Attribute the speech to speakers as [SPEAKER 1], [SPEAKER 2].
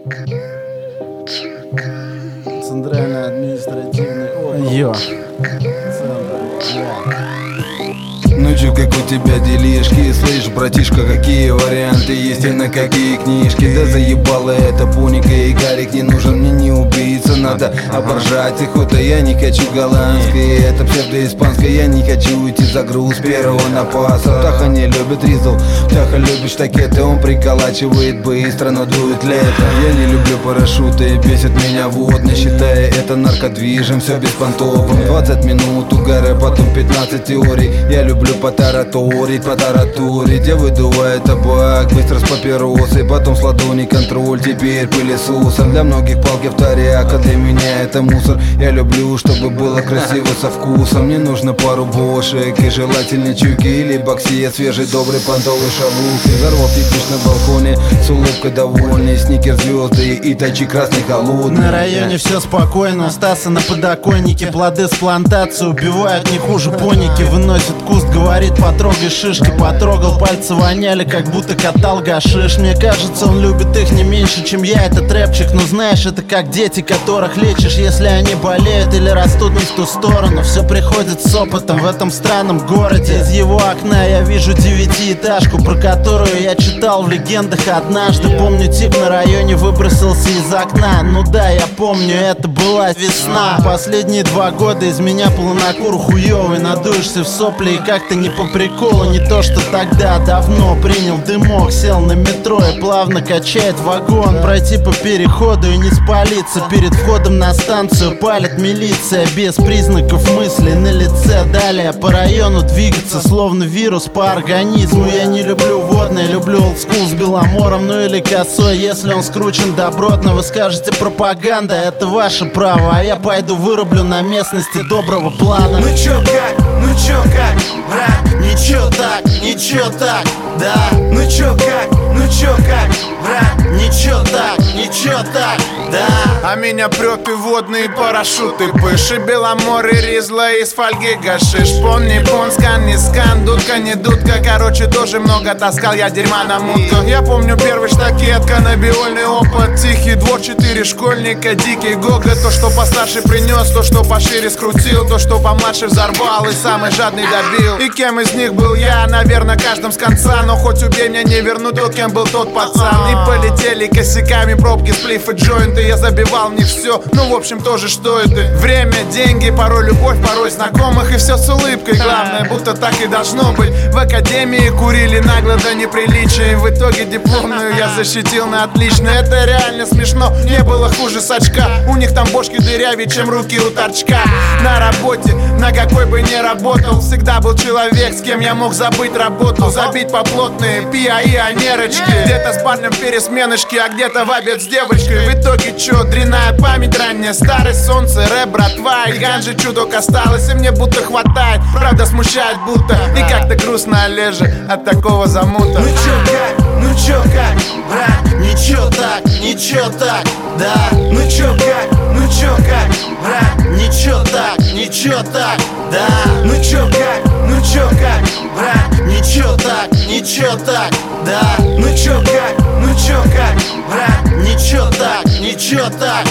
[SPEAKER 1] Центральный административный округ.
[SPEAKER 2] Йо.
[SPEAKER 3] Ну чё, как у тебя делишки? Слышь, братишка, какие варианты есть и на какие книжки? Да заебала эта пуника и Гарик не нужен мне не убийца. Надо оборжать их, это я не хочу голландской, это псевдоиспанское, я не хочу уйти за груз первого напаса. Таха не любит ризл, Таха любит штакеты, он приколачивает быстро, но дует лето. Я не люблю парашюты, бесит меня водно, считая это наркодвижем, все беспонтовым. 20 минут угара, потом 15 теорий. Я люблю потараторить, я выдуваю табак, быстро с папиросой, потом с ладони контроль, теперь пылесосом. Для многих палки в таряк, а для меня это мусор. Я люблю, чтобы было красиво со вкусом. Мне нужно пару бошек и желательно чуки или боксия, свежий добрый понтовый шавухи. Взорвал типиш на балконе, с улыбкой довольный, сникер звезды и тачи красный холодный.
[SPEAKER 2] На районе все спокойно, Стаса на подоконнике, плоды с плантации убивают не хуже поники. Выносит куст, говорит, потрогай шишки. Потрогал, пальцы воняли, как будто катал гашиш. Мне кажется, он любит их не меньше, чем я, этот рэпчик. Но знаешь, это как дети, которых лечишь, если они болеют или растут не в ту сторону. Все приходит с опытом в этом странном городе. Из его окна я вижу девятиэтажку, про которую я читал в легендах однажды. Помню, тип на районе выбросился из окна. Ну да, я помню, это была весна. Последние 2 года из меня полонокур хуёвый. Надуешься в сопли и как-то не по приколу. Не то, что тогда давно принял дымок, сел на метро и плавно качает вагон. Пройти по переходу и не спалиться. Перед входом на станцию палит милиция, без признаков мысли на лице. Далее по району двигаться, словно вирус по организму. Я не люблю водное, люблю олдскул с Беломором, ну или косой, если он скручен добротно. Вы скажете, пропаганда, это ваше право, а я пойду вырублю на местности доброго плана.
[SPEAKER 4] Ну чё как, брат? Ничего так, да. Ну чё как, брат? Ничего так, да.
[SPEAKER 5] А меня прёт и водные парашюты, пыши, Беломоры, ризла из фольги гашиш. Пон, не пон, скан, не скан, дудка, не дудка. Короче, тоже много таскал я дерьма на мутку. Я помню первый штакет, каннабиольный опыт, тихий двор, 4 школьника, дикий гогот. То, что постарше принес, то, что пошире скрутил, то, что помладше взорвал и самый жадный добил. И кем из них был я, наверное, каждым с конца. Но хоть убей, меня не верну то, кем был тот пацан. И полетели косяками пробки, сплиф и джойнты. Я забивал не все, ну в общем тоже что это. Время, деньги, порой любовь, порой знакомых. И все с улыбкой, главное, будто так и должно быть. В академии курили нагло до неприличия, и в итоге дипломную я защитил на отлично. Это реально смешно, не было хуже сачка. У них там бошки дырявее, чем руки у торчка. На работе, на какой бы ни работал, всегда был человек, с кем я мог забыть работу. Забить по плотные пиаионерочки. Где-то с парнем пересменочки, а где-то в обед с девочкой. В итоге чё, дрянная память, ранняя старость, солнце, рэп, братва. И ганжи чудок осталось, и мне будто хватает. Правда смущает будто, и как-то грустно, Олеже, от такого замута.
[SPEAKER 4] Ну чё как, брат? Ничего так, да. Ну чё как, брат? Ничего так, да. Ну чё как, брат? Ничего так, да. Ну чё как, брат? Ничего так,